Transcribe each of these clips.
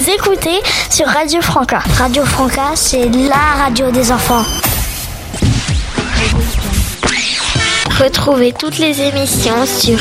Vous écoutez sur Radio Franca. Radio Franca, c'est la radio des enfants. Retrouvez toutes les émissions sur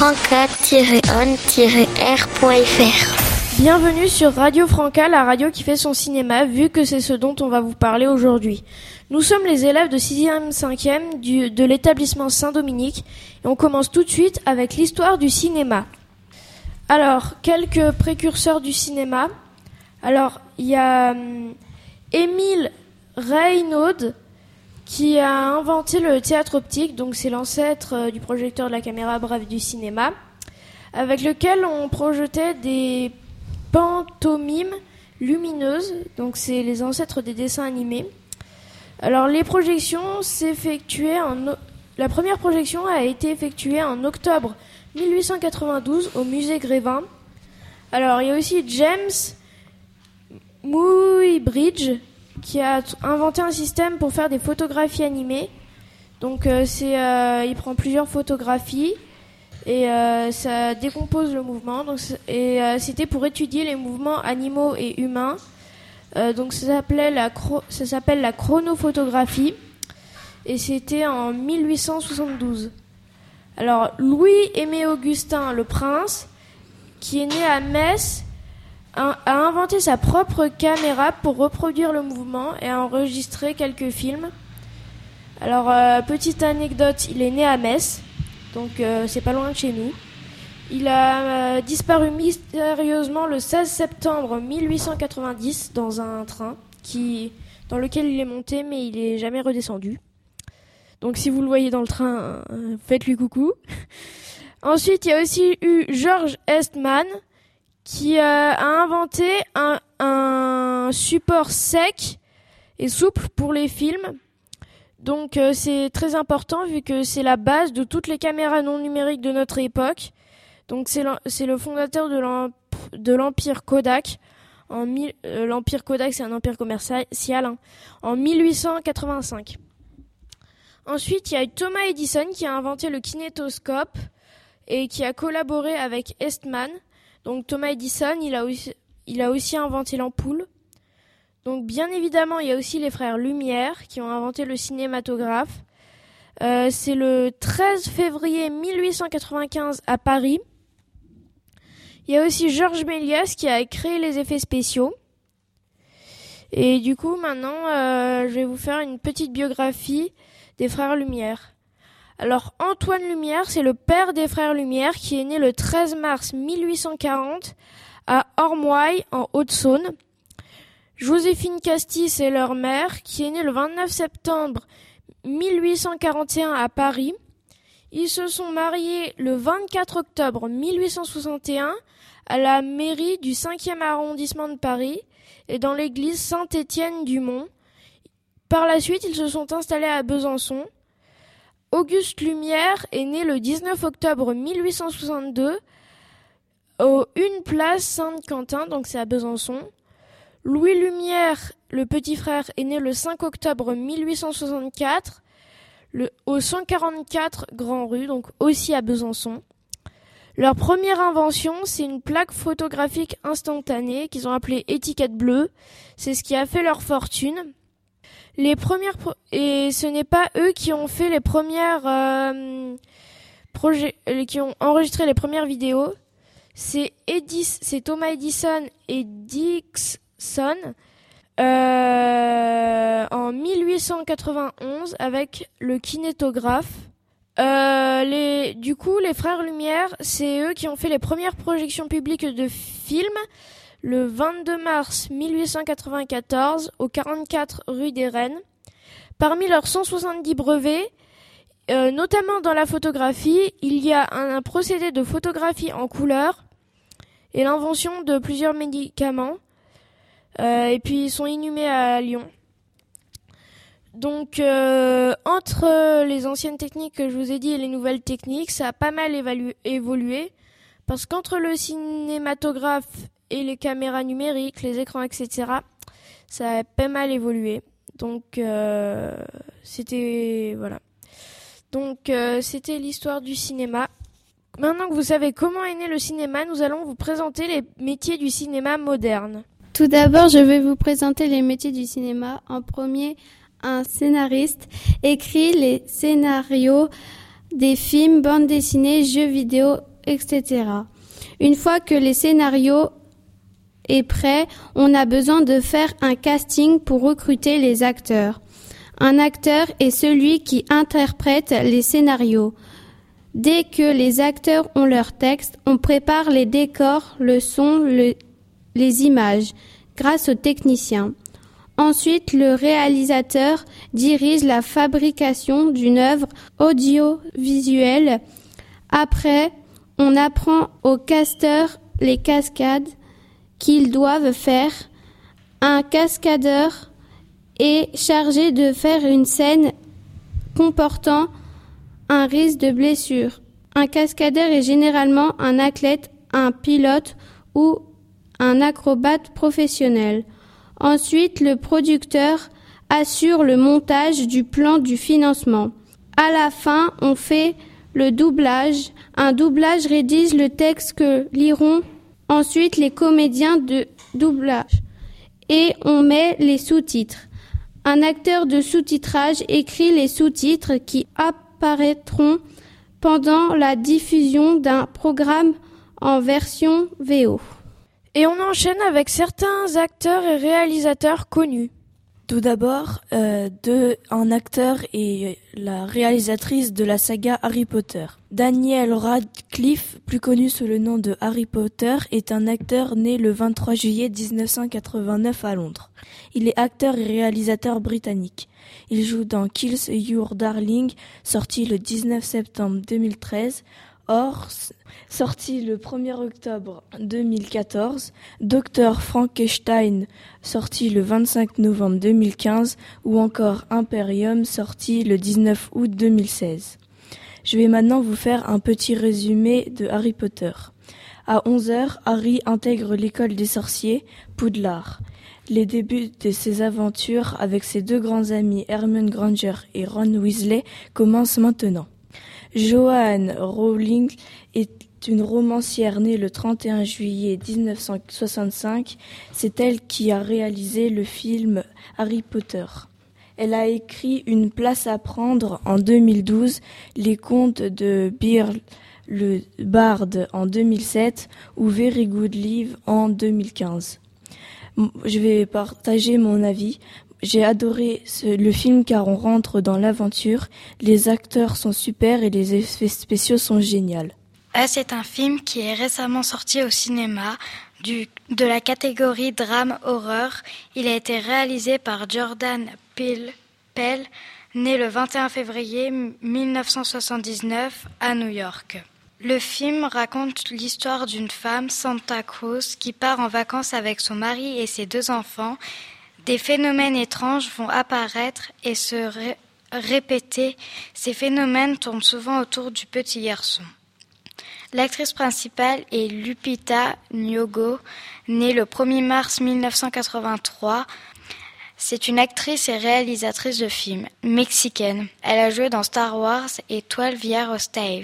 franca-on-r.fr. Bienvenue sur Radio Franca, la radio qui fait son cinéma, vu que c'est ce dont on va vous parler aujourd'hui. Nous sommes les élèves de 6e, 5e de l'établissement Saint-Dominique et on commence tout de suite avec l'histoire du cinéma. Alors, quelques précurseurs du cinéma. Alors, il y a Émile Reynaud qui a inventé le théâtre optique, donc c'est l'ancêtre du projecteur de la caméra, bref, du cinéma, avec lequel on projetait des pantomimes lumineuses, donc c'est les ancêtres des dessins animés. Alors, les projections s'effectuaient la première projection a été effectuée en octobre 1892 au musée Grévin. Alors, il y a aussi James Muybridge qui a inventé un système pour faire des photographies animées. Donc, il prend plusieurs photographies et ça décompose le mouvement. Donc, c'était pour étudier les mouvements animaux et humains. Donc, ça s'appelle la chronophotographie et c'était en 1872. Alors, Louis-Aimé Augustin le Prince, qui est né à Metz, a inventé sa propre caméra pour reproduire le mouvement et a enregistré quelques films. Alors, petite anecdote, il est né à Metz, donc c'est pas loin de chez nous. Il a disparu mystérieusement le 16 septembre 1890 dans un train dans lequel il est monté, mais il est jamais redescendu. Donc si vous le voyez dans le train, faites-lui coucou. Ensuite, il y a aussi eu George Eastman qui a inventé un support sec et souple pour les films. Donc c'est très important vu que c'est la base de toutes les caméras non numériques de notre époque. Donc c'est le fondateur de l'empire Kodak. L'empire Kodak, c'est un empire commercial en 1885. Ensuite, il y a eu Thomas Edison qui a inventé le kinétoscope et qui a collaboré avec Eastman. Donc Thomas Edison, il a aussi inventé l'ampoule. Donc bien évidemment, il y a aussi les frères Lumière qui ont inventé le cinématographe. C'est le 13 février 1895 à Paris. Il y a aussi Georges Méliès qui a créé les effets spéciaux. Et du coup, maintenant, je vais vous faire une petite biographie des frères Lumière. Alors, Antoine Lumière, c'est le père des frères Lumière qui est né le 13 mars 1840 à Ormoy, en Haute-Saône. Joséphine Castille, c'est leur mère, qui est née le 29 septembre 1841 à Paris. Ils se sont mariés le 24 octobre 1861 à la mairie du 5e arrondissement de Paris et dans l'église Saint-Étienne-du-Mont. Par la suite, ils se sont installés à Besançon. Auguste Lumière est né le 19 octobre 1862 au 1 place Saint-Quentin, donc c'est à Besançon. Louis Lumière, le petit frère, est né le 5 octobre 1864 au 144 Grand Rue, donc aussi à Besançon. Leur première invention, c'est une plaque photographique instantanée qu'ils ont appelée étiquette bleue. C'est ce qui a fait leur fortune. Et ce n'est pas eux qui ont fait les premières qui ont enregistré les premières vidéos. C'est Thomas Edison et Dickson en 1891 avec le kinétographe. Du coup, les frères Lumière, c'est eux qui ont fait les premières projections publiques de films le 22 mars 1894 au 44 rue des Rennes. Parmi leurs 170 brevets, notamment dans la photographie, il y a un procédé de photographie en couleur et l'invention de plusieurs médicaments. Et puis ils sont inhumés à Lyon. Donc entre les anciennes techniques que je vous ai dit et les nouvelles techniques, ça a pas mal évolué. Parce qu'entre le cinématographe et les caméras numériques, les écrans, etc., ça a pas mal évolué. Donc c'était l'histoire du cinéma. Maintenant que vous savez comment est né le cinéma, nous allons vous présenter les métiers du cinéma moderne. Tout d'abord, je vais vous présenter les métiers du cinéma. En premier, un scénariste écrit les scénarios des films, bandes dessinées, jeux vidéo, etc. Une fois que les scénarios est prêt, on a besoin de faire un casting pour recruter les acteurs. Un acteur est celui qui interprète les scénarios. Dès que les acteurs ont leur texte, on prépare les décors, le son, les images, grâce aux techniciens. Ensuite, le réalisateur dirige la fabrication d'une œuvre audiovisuelle. Après, on apprend aux casteurs les cascades qu'ils doivent faire. Un cascadeur est chargé de faire une scène comportant un risque de blessure. Un cascadeur est généralement un athlète, un pilote ou un acrobate professionnel. Ensuite, le producteur assure le montage du plan du financement. À la fin, on fait le doublage. Un doublage rédige le texte que liront ensuite les comédiens de doublage et on met les sous-titres. Un acteur de sous-titrage écrit les sous-titres qui apparaîtront pendant la diffusion d'un programme en version VO. Et on enchaîne avec certains acteurs et réalisateurs connus. Tout d'abord, un acteur et la réalisatrice de la saga Harry Potter. Daniel Radcliffe, plus connu sous le nom de Harry Potter, est un acteur né le 23 juillet 1989 à Londres. Il est acteur et réalisateur britannique. Il joue dans Kills Your Darling, sorti le 19 septembre 2013, sorti le 1er octobre 2014, Dr Frankenstein, sorti le 25 novembre 2015, ou encore Imperium, sorti le 19 août 2016. Je vais maintenant vous faire un petit résumé de Harry Potter. À 11h, Harry intègre l'école des sorciers, Poudlard. Les débuts de ses aventures avec ses deux grands amis Hermione Granger et Ron Weasley commencent maintenant. Joanne Rowling est une romancière née le 31 juillet 1965. C'est elle qui a réalisé le film Harry Potter. Elle a écrit Une place à prendre en 2012, Les contes de Bear le Bard en 2007 ou Very Good Live en 2015. Je vais partager mon avis. J'ai adoré le film car on rentre dans l'aventure, les acteurs sont super et les effets spéciaux sont géniaux. C'est un film qui est récemment sorti au cinéma de la catégorie drame-horreur. Il a été réalisé par Jordan Peele, né le 21 février 1979 à New York. Le film raconte l'histoire d'une femme, Santa Cruz, qui part en vacances avec son mari et ses deux enfants. Des phénomènes étranges vont apparaître et se répéter. Ces phénomènes tournent souvent autour du petit garçon. L'actrice principale est Lupita Nyong'o, née le 1er mars 1983. C'est une actrice et réalisatrice de films mexicaine. Elle a joué dans Star Wars et 12 Years a Slave.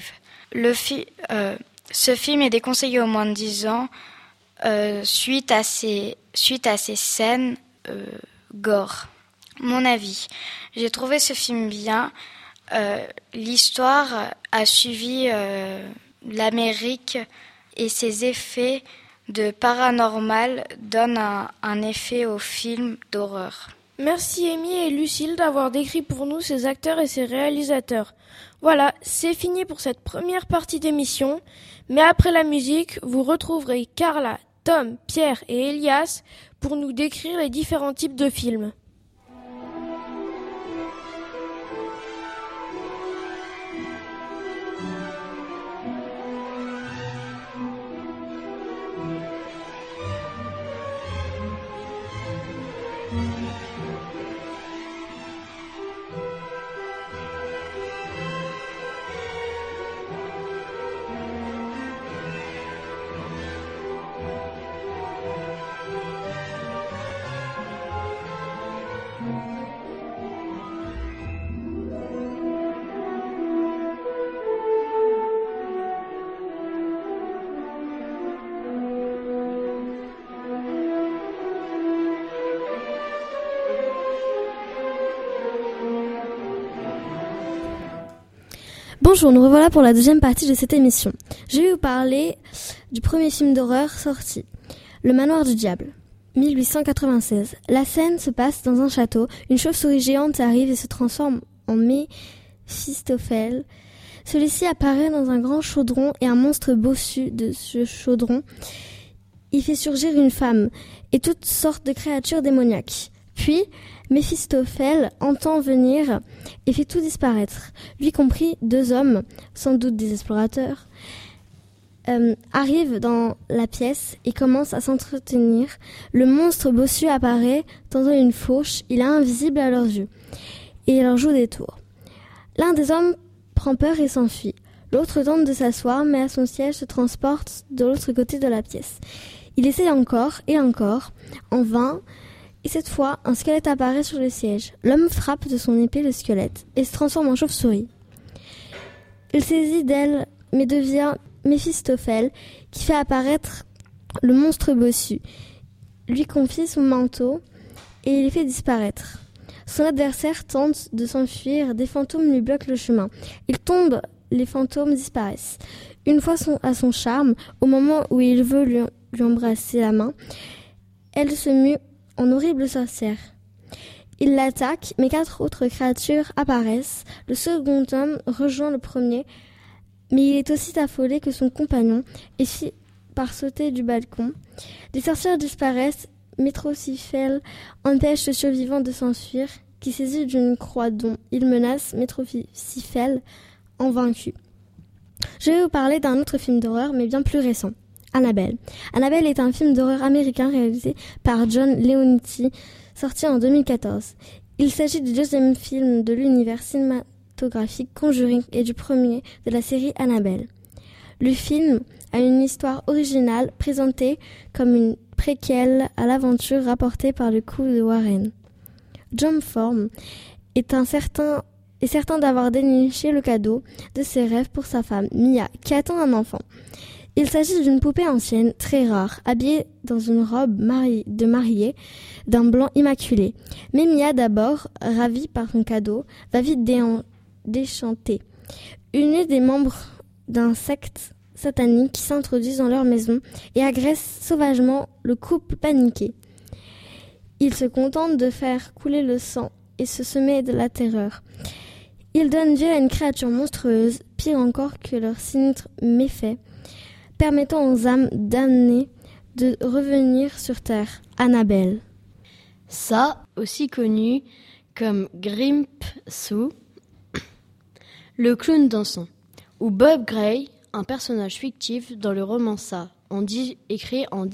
Ce film est déconseillé aux moins de 10 ans suite à ces scènes gore. Mon avis, j'ai trouvé ce film bien. L'histoire a suivi l'Amérique et ses effets de paranormal donnent un effet au film d'horreur. Merci Amy et Lucille d'avoir décrit pour nous ces acteurs et ces réalisateurs. Voilà, c'est fini pour cette première partie d'émission. Mais après la musique, vous retrouverez Carla, Tom, Pierre et Elias pour nous décrire les différents types de films. Bonjour, nous revoilà pour la deuxième partie de cette émission. Je vais vous parler du premier film d'horreur sorti, Le Manoir du Diable, 1896. La scène se passe dans un château. Une chauve-souris géante arrive et se transforme en Méphistophèle. Celui-ci apparaît dans un grand chaudron et un monstre bossu de ce chaudron. Il fait surgir une femme et toutes sortes de créatures démoniaques. Puis, Méphistophèle entend venir et fait tout disparaître. Lui compris, 2 hommes, sans doute des explorateurs, arrivent dans la pièce et commencent à s'entretenir. Le monstre bossu apparaît, tendant une fourche. Il est invisible à leurs yeux et leur joue des tours. L'un des hommes prend peur et s'enfuit. L'autre tente de s'asseoir, mais à son siège se transporte de l'autre côté de la pièce. Il essaie encore et encore, en vain. Et cette fois, un squelette apparaît sur le siège. L'homme frappe de son épée le squelette et se transforme en chauve-souris. Il saisit d'elle, mais devient Méphistophèle, qui fait apparaître le monstre bossu. Lui confie son manteau et il les fait disparaître. Son adversaire tente de s'enfuir, des fantômes lui bloquent le chemin. Il tombe, les fantômes disparaissent. Une fois à son charme, au moment où il veut lui embrasser la main, elle se mue en horrible sorcière. Il l'attaque, mais 4 autres créatures apparaissent. Le second homme rejoint le premier, mais il est aussi affolé que son compagnon et finit par sauter du balcon. Les sorcières disparaissent. Métrophile empêche le survivant de s'enfuir, qui saisit d'une croix dont il menace Métrophile en vaincu. Je vais vous parler d'un autre film d'horreur, mais bien plus récent. Annabelle. Annabelle est un film d'horreur américain réalisé par John Leonetti, sorti en 2014. Il s'agit du 2e film de l'univers cinématographique Conjuring et du premier de la série Annabelle. Le film a une histoire originale présentée comme une préquelle à l'aventure rapportée par le couple de Warren. John Form est certain d'avoir déniché le cadeau de ses rêves pour sa femme, Mia, qui attend un enfant. Il s'agit d'une poupée ancienne, très rare, habillée dans une robe de mariée d'un blanc immaculé. Mais Mia, d'abord, ravie par son cadeau, va vite déchanter. Une des membres d'un secte satanique qui s'introduisent dans leur maison et agressent sauvagement le couple paniqué. Ils se contentent de faire couler le sang et se semer de la terreur. Ils donnent vie à une créature monstrueuse, pire encore que leur sinistre méfait, permettant aux âmes damnées de revenir sur Terre. Annabelle. Ça, aussi connu comme Grimp-Sue, le clown dansant, ou Bob Gray, un personnage fictif dans le roman Ça, écrit en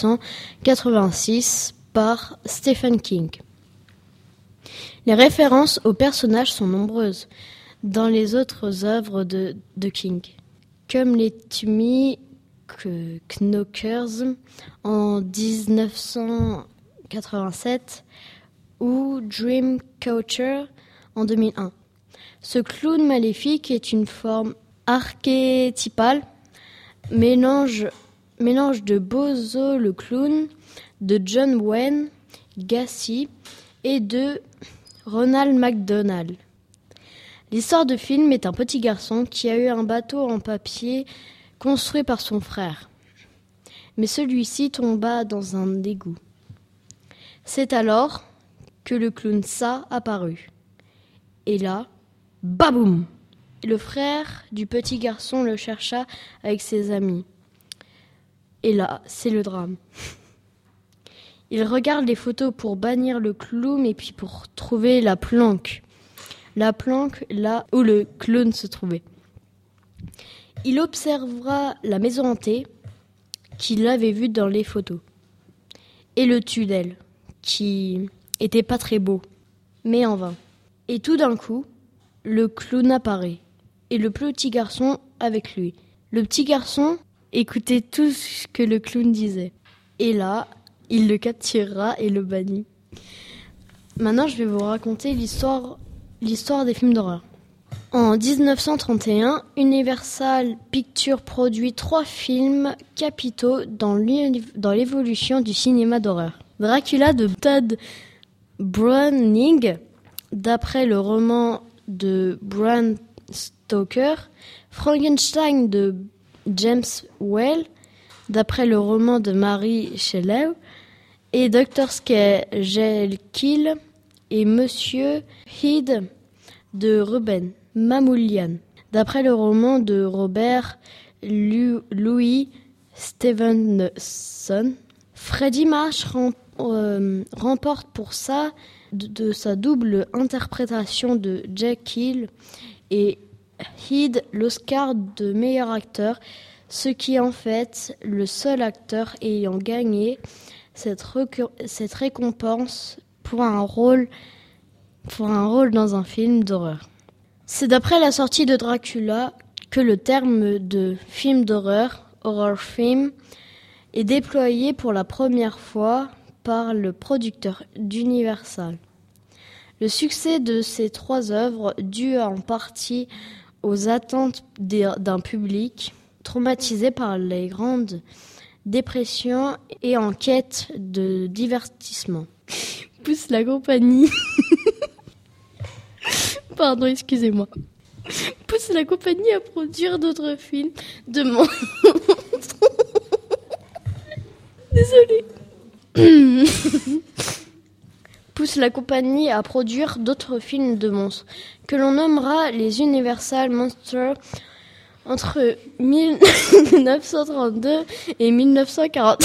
1886 par Stephen King. Les références aux personnages sont nombreuses dans les autres œuvres de King, comme les Tummy Knockers en 1987 ou Dreamcatcher en 2001. Ce clown maléfique est une forme archétypale, mélange de Bozo le clown, de John Wayne Gacy et de Ronald McDonald. L'histoire du film est un petit garçon qui a eu un bateau en papier construit par son frère. Mais celui-ci tomba dans un égout. C'est alors que le clown Ça apparut. Et là, baboum! Le frère du petit garçon le chercha avec ses amis. Et là, c'est le drame. Il regarde les photos pour bannir le clown et puis pour trouver la planque. La planque là où le clown se trouvait. Il observera la maison hantée qu'il avait vue dans les photos. Et le tunnel, qui était pas très beau, mais en vain. Et tout d'un coup, le clown apparaît. Et le petit garçon avec lui. Le petit garçon écoutait tout ce que le clown disait. Et là, il le capturera et le bannit. Maintenant, je vais vous raconter l'histoire des films d'horreur. En 1931, Universal Pictures produit 3 films capitaux dans l'évolution du cinéma d'horreur. Dracula de Todd Browning, d'après le roman de Bram Stoker, Frankenstein de James Whale, d'après le roman de Mary Shelley, et Dr. Jekyll et Monsieur Hyde de Ruben Mamoulian, d'après le roman de Robert Louis Stevenson. Freddie March remporte pour ça de sa double interprétation de Jekyll et Hyde l'Oscar de meilleur acteur, ce qui est en fait le seul acteur ayant gagné cette récompense pour un rôle dans un film d'horreur. C'est d'après la sortie de Dracula que le terme de film d'horreur, horror film, est déployé pour la première fois par le producteur d'Universal. Le succès de ces 3 œuvres, dû en partie aux attentes d'un public traumatisé par les grandes dépressions et en quête de divertissement, pousse la compagnie Pardon, excusez-moi. Pousse la compagnie à produire d'autres films de monstres. Désolée. Pousse la compagnie à produire d'autres films de monstres que l'on nommera les Universal Monsters entre 1932 et 1948.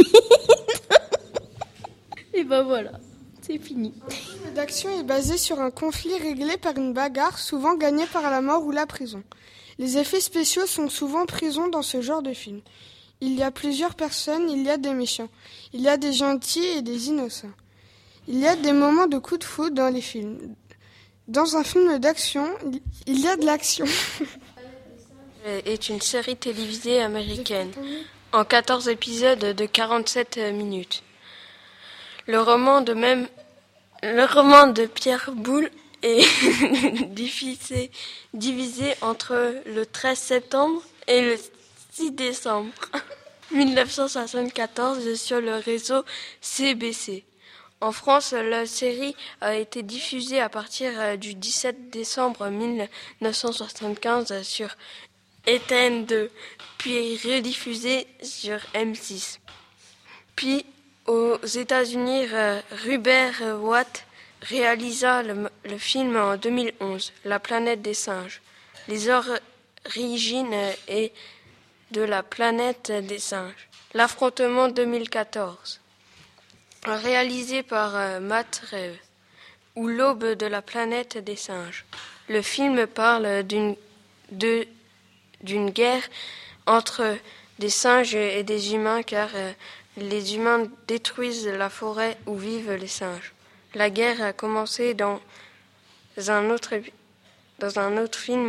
Et ben voilà, c'est fini. Un film d'action est basé sur un conflit réglé par une bagarre, souvent gagnée par la mort ou la prison. Les effets spéciaux sont souvent présents dans ce genre de film. Il y a plusieurs personnes, il y a des méchants, il y a des gentils et des innocents. Il y a des moments de coup de foudre dans les films. Dans un film d'action, il y a de l'action. Est une série télévisée américaine en 14 épisodes de 47 minutes. Le roman de Pierre Boulle est divisé entre le 13 septembre et le 6 décembre 1974 sur le réseau CBC. En France, la série a été diffusée à partir du 17 décembre 1975 sur ETN2, puis rediffusée sur M6. Puis, aux États-Unis, Rupert Watt réalisa le film en 2011, La planète des singes. Les origines et de la planète des singes. L'affrontement 2014, réalisé par Matt Reeves, ou L'aube de la planète des singes. Le film parle d'une guerre entre des singes et des humains car les humains détruisent la forêt où vivent les singes. La guerre a commencé dans un autre film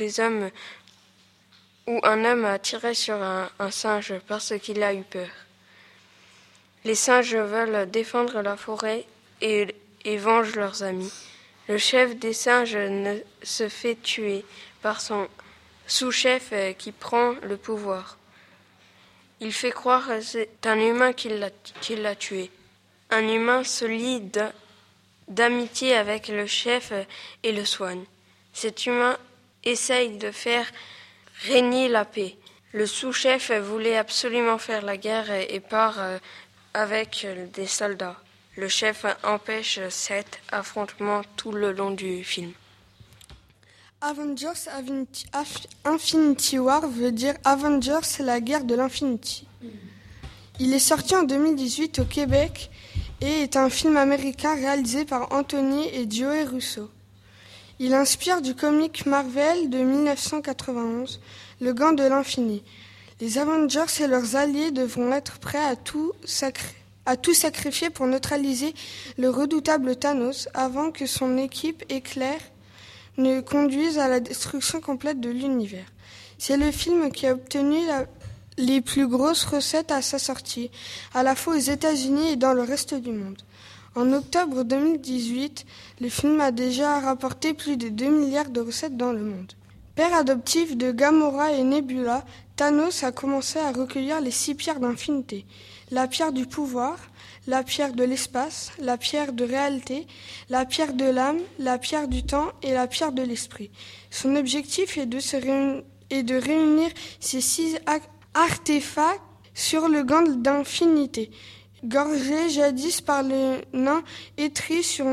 où un homme a tiré sur un singe parce qu'il a eu peur. Les singes veulent défendre la forêt et vengent leurs amis. Le chef des singes se fait tuer par son sous-chef qui prend le pouvoir. Il fait croire que c'est un humain qui l'a tué. Un humain se lie d'amitié avec le chef et le soigne. Cet humain essaye de faire régner la paix. Le sous-chef voulait absolument faire la guerre et part avec des soldats. Le chef empêche cet affrontement tout le long du film. Avengers Infinity War veut dire Avengers, c'est la guerre de l'Infinity. Il est sorti en 2018 au Québec et est un film américain réalisé par Anthony et Joey Russo. Il inspire du comic Marvel de 1991, Le Gant de l'Infini. Les Avengers et leurs alliés devront être prêts à tout sacrifier pour neutraliser le redoutable Thanos avant que son équipe éclair ne conduise à la destruction complète de l'univers. C'est le film qui a obtenu les plus grosses recettes à sa sortie, à la fois aux États-Unis et dans le reste du monde. En octobre 2018, le film a déjà rapporté plus de 2 milliards de recettes dans le monde. Père adoptif de Gamora et Nebula, Thanos a commencé à recueillir les 6 pierres d'infinité. La pierre du pouvoir, la pierre de l'espace, la pierre de réalité, la pierre de l'âme, la pierre du temps et la pierre de l'esprit. Son objectif est de réunir ces 6 artefacts sur le gant d'infinité, gorgé jadis par le nain Eitri sur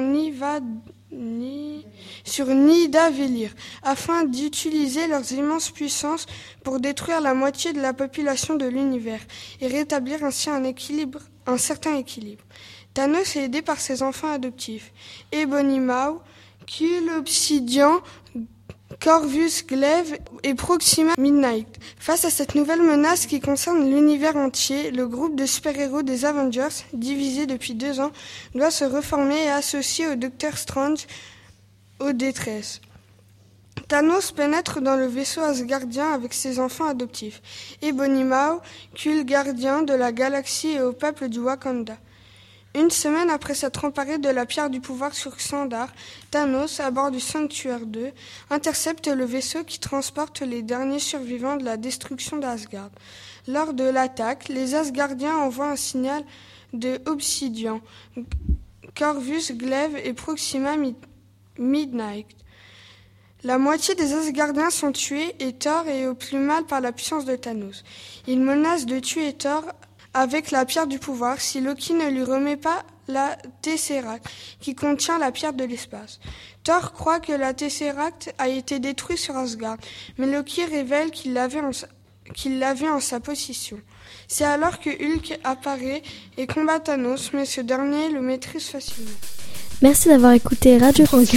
Nidavellir, afin d'utiliser leurs immenses puissances pour détruire la moitié de la population de l'univers et rétablir ainsi un certain équilibre. Thanos est aidé par ses enfants adoptifs, Ebony Maw, Kul Obsidian, Corvus Glaive et Proxima Midnight. Face à cette nouvelle menace qui concerne l'univers entier, le groupe de super-héros des Avengers, divisé depuis 2 ans, doit se reformer et associer au Docteur Strange aux détresses. Thanos pénètre dans le vaisseau asgardien avec ses enfants adoptifs, Ebony Maw, Kul gardien de la galaxie et au peuple du Wakanda. Une semaine après s'être emparé de la pierre du pouvoir sur Xandar, Thanos, à bord du Sanctuaire 2, intercepte le vaisseau qui transporte les derniers survivants de la destruction d'Asgard. Lors de l'attaque, les Asgardiens envoient un signal de Obsidian, Corvus Glaive et Proxima Midnight. La moitié des Asgardiens sont tués et Thor est au plus mal par la puissance de Thanos. Il menace de tuer Thor avec la pierre du pouvoir si Loki ne lui remet pas la Tesseract qui contient la pierre de l'espace. Thor croit que la Tesseract a été détruite sur Asgard, mais Loki révèle qu'il l'avait en sa possession. C'est alors que Hulk apparaît et combat Thanos, mais ce dernier le maîtrise facilement. Merci d'avoir écouté Radio Franca.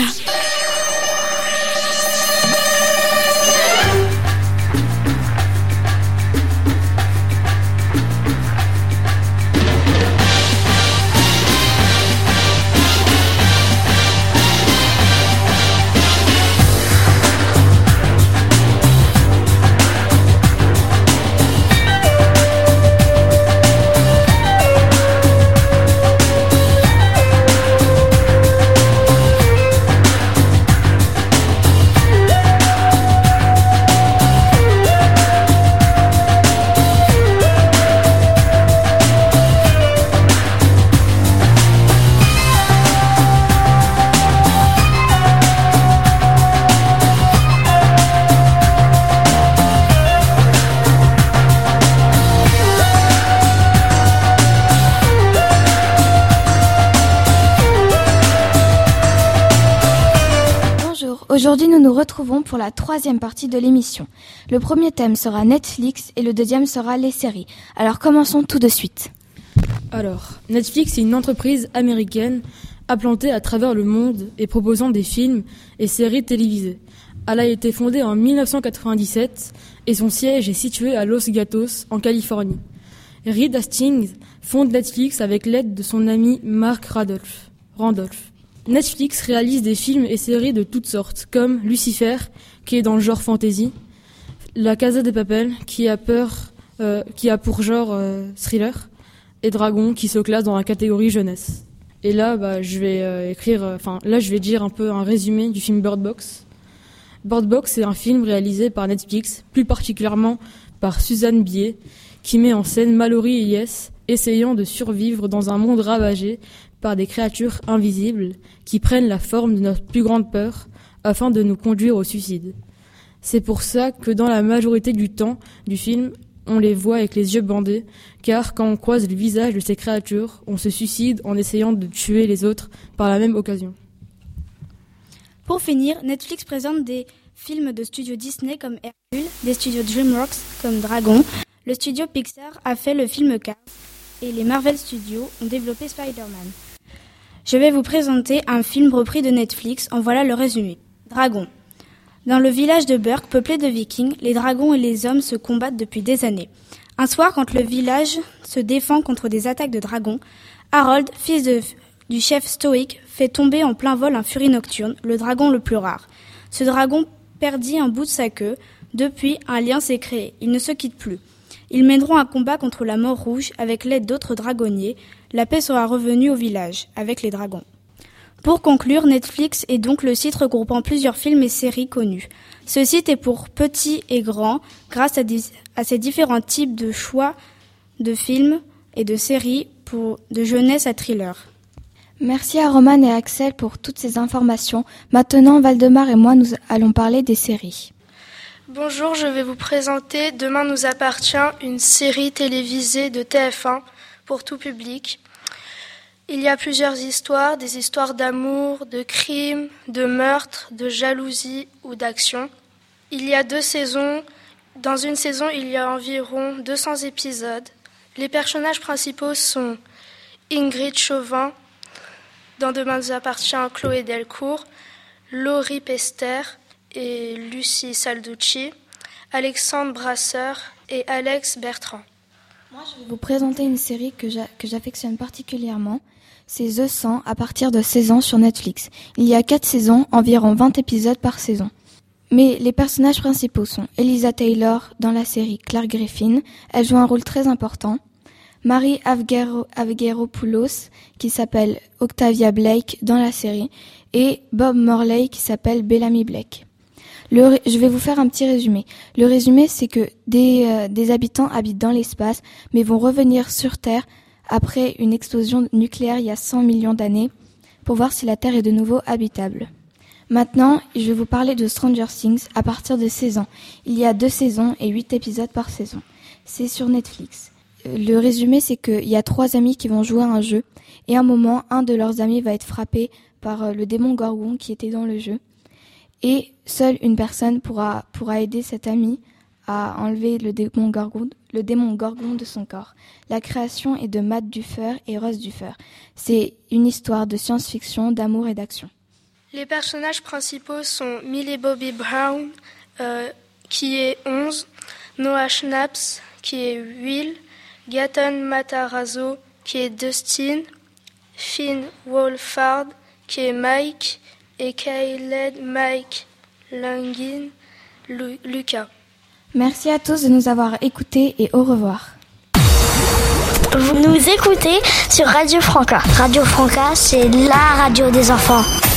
Aujourd'hui, nous nous retrouvons pour la 3e partie de l'émission. Le premier thème sera Netflix et le deuxième sera les séries. Alors commençons tout de suite. Alors, Netflix est une entreprise américaine implantée à travers le monde et proposant des films et séries télévisées. Elle a été fondée en 1997 et son siège est situé à Los Gatos, en Californie. Reed Hastings fonde Netflix avec l'aide de son ami Mark Randolph. Netflix réalise des films et séries de toutes sortes, comme Lucifer, qui est dans le genre fantasy, La Casa de Papel, qui a pour genre thriller, et Dragon, qui se classe dans la catégorie jeunesse. Et là, je vais dire un peu un résumé du film Bird Box. Bird Box est un film réalisé par Netflix, plus particulièrement par Suzanne Bier, qui met en scène Mallory et Yes, essayant de survivre dans un monde ravagé par des créatures invisibles qui prennent la forme de notre plus grande peur afin de nous conduire au suicide. C'est pour ça que dans la majorité du temps du film, on les voit avec les yeux bandés, car quand on croise le visage de ces créatures, on se suicide en essayant de tuer les autres par la même occasion. Pour finir, Netflix présente des films de studio Disney comme Hercule, des studios DreamWorks comme Dragon. Le studio Pixar a fait le film Cars et les Marvel Studios ont développé Spider-Man. Je vais vous présenter un film repris de Netflix, en voilà le résumé. Dragon. Dans le village de Burke, peuplé de vikings, les dragons et les hommes se combattent depuis des années. Un soir, quand le village se défend contre des attaques de dragons, Harold, fils du chef stoïque, fait tomber en plein vol un furie nocturne, le dragon le plus rare. Ce dragon perdit un bout de sa queue. Depuis, un lien s'est créé. Ils ne se quittent plus. Ils mèneront un combat contre la mort rouge avec l'aide d'autres dragonniers. La paix sera revenue au village, avec les dragons. Pour conclure, Netflix est donc le site regroupant plusieurs films et séries connus. Ce site est pour petits et grands, grâce à ces différents types de choix de films et de séries de jeunesse à thriller. Merci à Roman et à Axel pour toutes ces informations. Maintenant, Valdemar et moi, nous allons parler des séries. Bonjour, je vais vous présenter Demain nous appartient, une série télévisée de TF1 pour tout public. Il y a plusieurs histoires, des histoires d'amour, de crimes, de meurtres, de jalousie ou d'action. Il y a 2 saisons. Dans une saison, il y a environ 200 épisodes. Les personnages principaux sont Ingrid Chauvin, dans Demain nous appartient, Chloé Delcourt, Laurie Pester et Lucie Salducci, Alexandre Brasseur et Alex Bertrand. Moi, je vais vous présenter une série que j'affectionne particulièrement. C'est The 100 à partir de 16 ans sur Netflix. Il y a 4 saisons, environ 20 épisodes par saison. Mais les personnages principaux sont Eliza Taylor dans la série Clark Griffin. Elle joue un rôle très important. Marie Avgeropoulos qui s'appelle Octavia Blake dans la série. Et Bob Morley qui s'appelle Bellamy Blake. Je vais vous faire un petit résumé. Le résumé, c'est que des habitants habitent dans l'espace, mais vont revenir sur Terre après une explosion nucléaire il y a 100 millions d'années, pour voir si la Terre est de nouveau habitable. Maintenant, je vais vous parler de Stranger Things à partir de 16 ans. Il y a 2 saisons et 8 épisodes par saison. C'est sur Netflix. Le résumé, c'est qu'il y a 3 amis qui vont jouer à un jeu, et à un moment, un de leurs amis va être frappé par le démon Gorgon qui était dans le jeu. Et seule une personne pourra aider cet ami à enlever le démon Gorgon de son corps. La création est de Matt Duffer et Ross Duffer. C'est une histoire de science-fiction, d'amour et d'action. Les personnages principaux sont Millie Bobby Brown, qui est 11, Noah Schnaps, qui est Will, Gaten Matarazzo, qui est Dustin, Finn Wolfhard, qui est Mike, et Caleb Mike Langin, Lucas. Merci à tous de nous avoir écoutés et au revoir. Vous nous écoutez sur Radio Franca. Radio Franca, c'est la radio des enfants.